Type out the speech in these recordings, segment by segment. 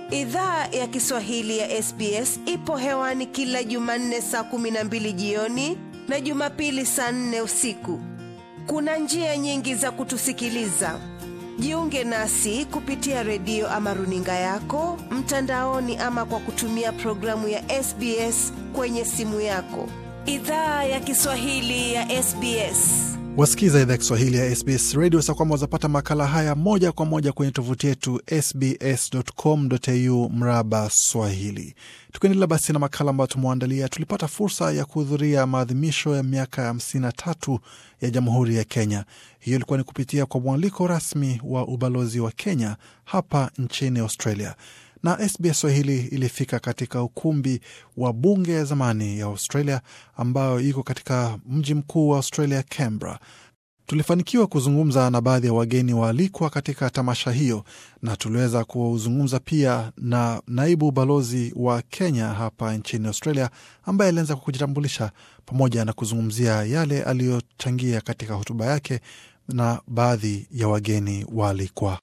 Idhaa ya Kiswahili ya SBS ipo hewani kila Jumanne saa 12 jioni na Jumapili saa 4 usiku. Kuna njia nyingi za kutusikiliza. Jiunge nasi kupitia redio ama runinga yako, mtandaoni ama kwa kutumia programu ya SBS kwenye simu yako. Idhaa ya Kiswahili ya SBS. Wasikiza idhaa ya Kiswahili ya SBS Radio. Sasa kwamba wazapata makala haya moja kwa moja kwenye tovuti yetu sbs.com.au/Swahili. Tukiendelea basi na makala ambayo tumeandalia, tulipata fursa ya kuhudhuria maadhimisho ya miaka 53 ya Jamhuri ya Kenya. Hiyo ilikuwa ni kupitia kwa mwaliko rasmi wa ubalozi wa Kenya hapa nchini Australia. Na SBS Swahili ilifika katika ukumbi wa bunge ya zamani ya Australia ambayo iko katika mji mkuu wa Australia, Canberra. Tulifanikiwa kuzungumza na baadhi ya wageni waalikwa katika tamasha hiyo, na tuliweza kuzungumza pia na naibu balozi wa Kenya hapa nchini Australia ambaye alianza kwa kujitambulisha pamoja na kuzungumzia yale aliyochangia katika hotuba yake na baadhi ya wageni waalikwa.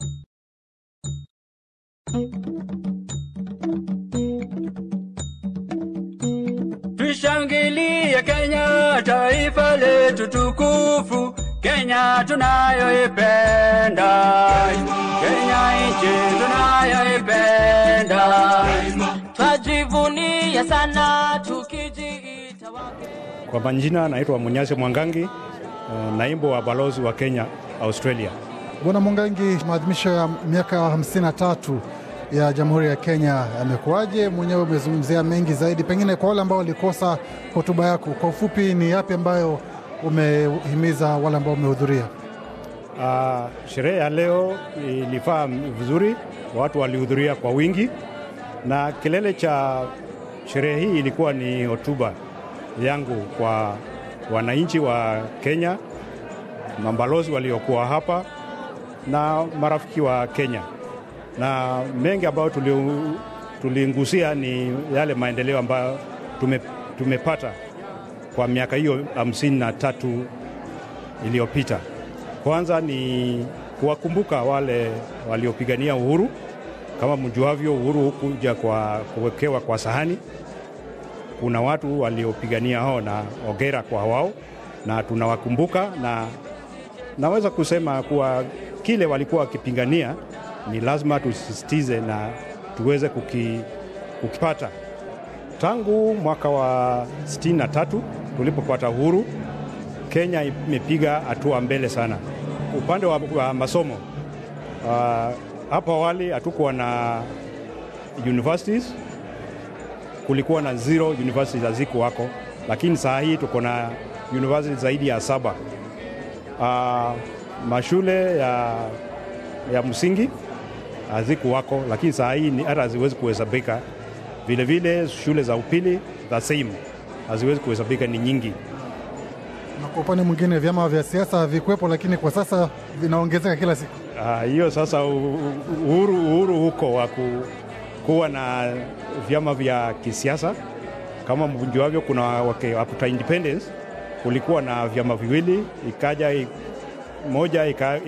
Tushangilie Kenya, taifa letu tukufu, Kenya tunayoipenda, Kenya nchi tunayoipenda, twajivunia sana tukijiita wake. Kwa majina naitwa Munyasi Mwangangi, naibu wa balozi wa Kenya Australia. Bwana Mwangangi, maadhimisho ya miaka 53 ya Jamhuri ya Kenya yamekuaje? Mwenyewe umezungumzia mengi zaidi, pengine kwa wale ambao walikosa hotuba yako, kwa ufupi ni yapi ambayo umehimiza wale ambao wamehudhuria? Sherehe ya leo ilifaa vizuri, watu walihudhuria kwa wingi, na kilele cha sherehe hii ilikuwa ni hotuba yangu kwa wananchi wa Kenya, mabalozi waliokuwa hapa na marafiki wa Kenya. Na mengi ambayo tulingusia ni yale maendeleo ambayo tumepata kwa miaka hiyo 53 iliyopita. Kwanza ni kuwakumbuka wale waliopigania uhuru. Kama mjuavyo, uhuru hukuja kwa kuwekewa kwa sahani. Kuna watu waliopigania hao na hongera kwa wao, na tunawakumbuka, na naweza kusema kuwa kile walikuwa wakipigania ni lazima tusisitize na tuweze kukipata. Tangu mwaka wa 63 tulipopata uhuru, Kenya imepiga hatua mbele sana. Upande wa masomo, hapo awali hatukuwa na universities, kulikuwa na 0 universities haziko wako, lakini saa hii tuko na universities zaidi ya 7. Mashule ya msingi haziko wako, lakini saa hii hata haziwezi kuhesabika. Vile vile shule za upili the same, haziwezi kuhesabika, ni nyingi. Na kwa upande mwingine vyama vya siasa havikuwepo, lakini kwa sasa vinaongezeka kila siku. Hiyo sasa uhuru huko wa kuwa na vyama vya kisiasa. Kama mjuavyo, kuna wakuta independence, kulikuwa na vyama viwili, ikaja moja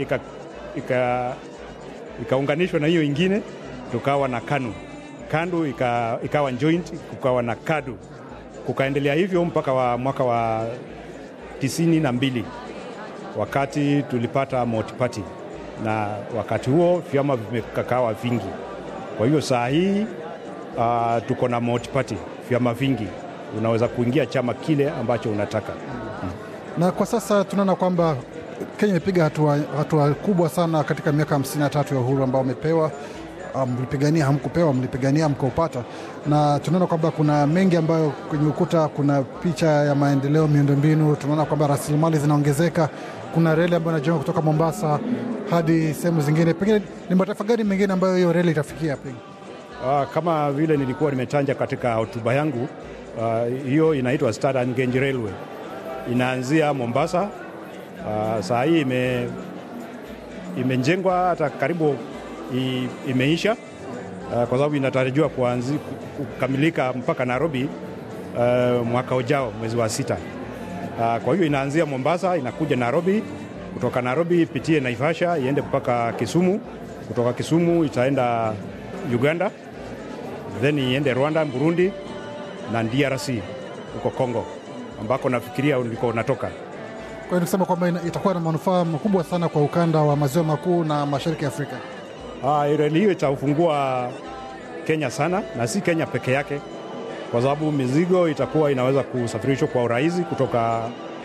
ikaunganishwa na hiyo ingine, tukawa na KANU ikawa joint, kukawa na KADU, kukaendelea hivyo mpaka mwaka wa 92 wakati tulipata multi-party, na wakati huo vyama vimekakawa vingi. Kwa hiyo saa hii tuko na multi-party, vyama vingi, unaweza kuingia chama kile ambacho unataka. Na kwa sasa tunaona kwamba Kenya imepiga hatua kubwa sana katika miaka 53 ya uhuru ambao umepewa. Mlipigania, hamkupewa, mlipigania, mkaupata. Na tunaona kwamba kuna mengi ambayo kwenye ukuta, kuna picha ya maendeleo, miundombinu, tunaona kwamba rasilimali zinaongezeka. Kuna reli ambayo inajengwa kutoka Mombasa hadi sehemu zingine. Pengine ni mataifa gani mengine ambayo hiyo reli itafikia pengine? Kama vile nilikuwa nimetanja katika hotuba yangu, hiyo inaitwa Standard Gauge Railway. Inaanzia Mombasa. Saa hii imejengwa hata karibu imeisha, kwa sababu inatarajiwa kukamilika mpaka Nairobi mwaka ujao mwezi wa 6. Kwa hiyo inaanzia Mombasa, inakuja Nairobi, kutoka Nairobi ipitie Naivasha iende mpaka Kisumu, kutoka Kisumu itaenda Uganda, then iende Rwanda, Burundi na DRC huko Kongo, ambako nafikiria ndiko natoka. Kwa hiyo kusema kwamba itakuwa na manufaa makubwa sana kwa ukanda wa maziwa makuu na mashariki ya Afrika. Reli hiyo itafungua Kenya sana, na si Kenya peke yake, kwa sababu mizigo itakuwa inaweza kusafirishwa kwa urahisi kutoka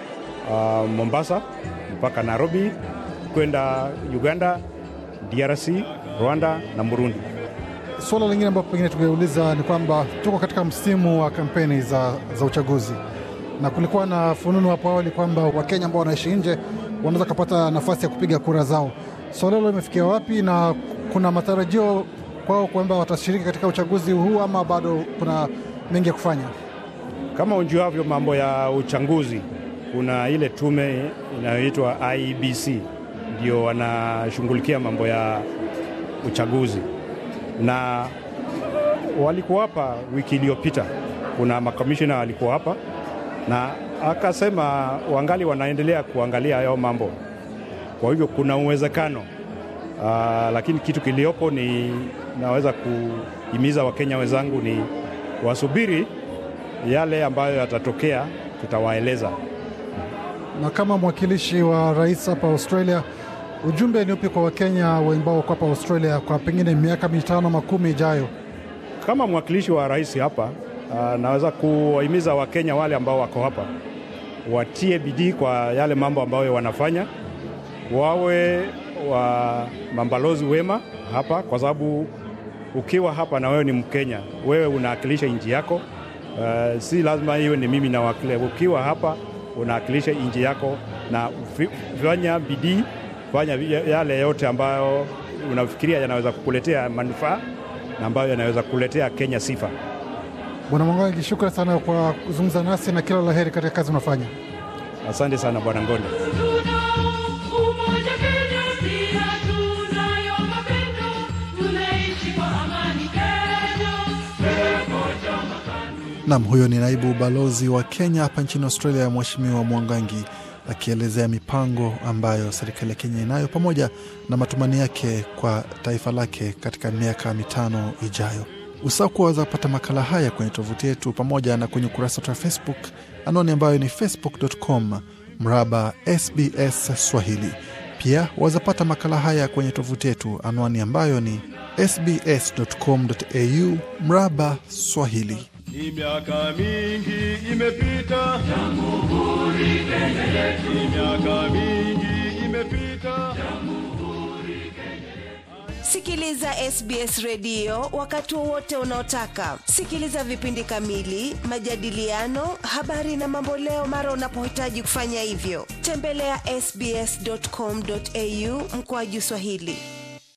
Mombasa mpaka Nairobi kwenda Uganda, DRC, Rwanda na Burundi. Swala lingine ambalo pengine tungeuliza ni kwamba tuko katika msimu wa kampeni za uchaguzi, na kulikuwa na fununu hapo awali kwamba Wakenya ambao wanaishi nje wanaweza kupata nafasi ya kupiga kura zao. Swala hilo limefikia wapi, na kuna matarajio kwao kwamba watashiriki katika uchaguzi huu, ama bado kuna mengi ya kufanya? Kama unjuavyo mambo ya uchaguzi, kuna ile tume inayoitwa IEBC ndio wanashughulikia mambo ya uchaguzi, na walikuwa hapa wiki iliyopita. Kuna makomishina walikuwa hapa na akasema wangali wanaendelea kuangalia hayo mambo. Kwa hivyo kuna uwezekano, lakini kitu kiliopo ni naweza kuhimiza Wakenya wenzangu ni wasubiri yale ambayo yatatokea, tutawaeleza. Na kama mwakilishi wa rais hapa Australia, ujumbe ni upi kwa Wakenya ambao wako hapa Australia kwa pengine miaka 5-10 ijayo? Kama mwakilishi wa rais hapa, naweza kuwahimiza Wakenya wale ambao wako hapa watie bidii kwa yale mambo ambayo wanafanya, wawe wa mambalozi wema hapa, kwa sababu ukiwa hapa na wewe ni Mkenya, wewe unawakilisha nchi yako. Si lazima iwe ni mimi na wakile. Ukiwa hapa unawakilisha nchi yako, na fanya bidii, fanya yale yote ambayo unafikiria yanaweza kukuletea manufaa na ambayo yanaweza kukuletea Kenya sifa. Bwana Mwangangi, shukrani sana kwa kuzungumza nasi na kila laheri katika kazi unafanya. Asante sana Bwana Ngonde. Naam, huyo ni naibu balozi wa Kenya hapa nchini Australia, Mheshimiwa Mwangangi, akielezea mipango ambayo serikali ya Kenya inayo pamoja na matumani yake kwa taifa lake katika miaka 5 ijayo. Usahau kuweza kupata makala haya kwenye tovuti yetu pamoja na kwenye ukurasa wa Facebook, anwani ambayo ni facebook.com/SBS Swahili. Pia waweza pata makala haya kwenye tovuti yetu, anwani ambayo ni sbs.com.au/Swahili. Ni miaka mingi imepita, Jamhuri Kenya yetu. Ni miaka mingi imepita, Jamhuri Kenya yetu. Sikiliza SBS redio wakati wowote unaotaka. Sikiliza vipindi kamili, majadiliano, habari na mambo leo mara unapohitaji kufanya hivyo. Tembelea sbs.com.au/Swahili.